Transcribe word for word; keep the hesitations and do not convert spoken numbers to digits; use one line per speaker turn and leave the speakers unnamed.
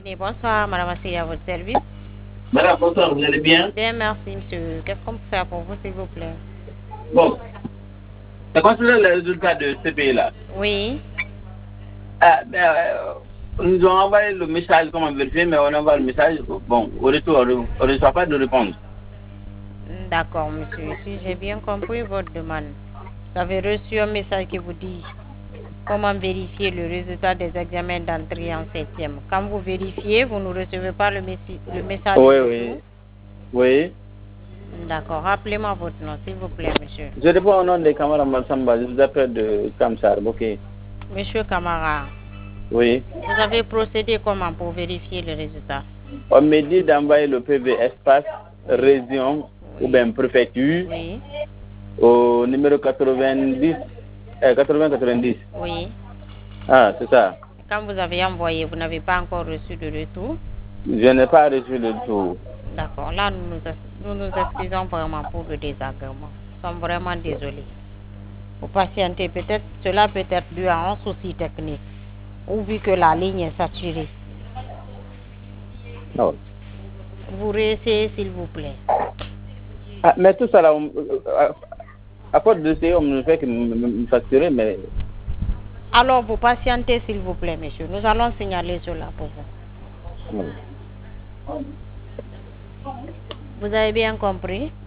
Et bonsoir, madame Asseyou, à votre service.
Madame, bonsoir, vous allez bien?
Bien, merci, monsieur. Qu'est-ce qu'on peut faire pour vous, s'il vous plaît?
Bon, ça concerne les résultats de ce pays-là.
Oui.
Ah, ben, euh, nous avons envoyé le message, comment vérifier, mais on envoie le message. Bon, au retour, on ne reçoit pas de réponse.
D'accord, monsieur. Si j'ai bien compris votre demande, vous avez reçu un message qui vous dit comment vérifier le résultat des examens d'entrée en septième. Quand vous vérifiez, vous ne recevez pas le, messi- le message
Oui,
de
oui.
retour.
Oui.
D'accord. Rappelez-moi votre nom, s'il vous plaît, monsieur.
Je réponds au nom de Kamara Malsamba, je vous appelle de Kamsar, ok.
Monsieur Camara,
Oui.
vous avez procédé comment pour vérifier le résultat?
On me dit d'envoyer le P V espace région ou
Oui.
bien préfecture
Oui.
au numéro quatre-vingt-dix, euh, quatre-vingts quatre-vingt-dix.
Oui.
Ah, c'est ça.
Quand vous avez envoyé, vous n'avez pas encore reçu de retour?
Je n'ai pas reçu le tout.
D'accord. Là, nous nous, nous nous excusons vraiment pour le désagrément. Nous sommes vraiment désolés. Vous patientez, peut-être, cela peut être dû à un souci technique, ou vu que la ligne est saturée.
Non.
Vous réessayez, s'il vous plaît.
Ah, mais tout ça là, on, à, à force d'essayer, on ne fait que me, me, me facturer, mais...
Alors, vous patientez, s'il vous plaît, monsieur. Nous allons signaler cela pour vous.
Non.
Vous avez bien compris?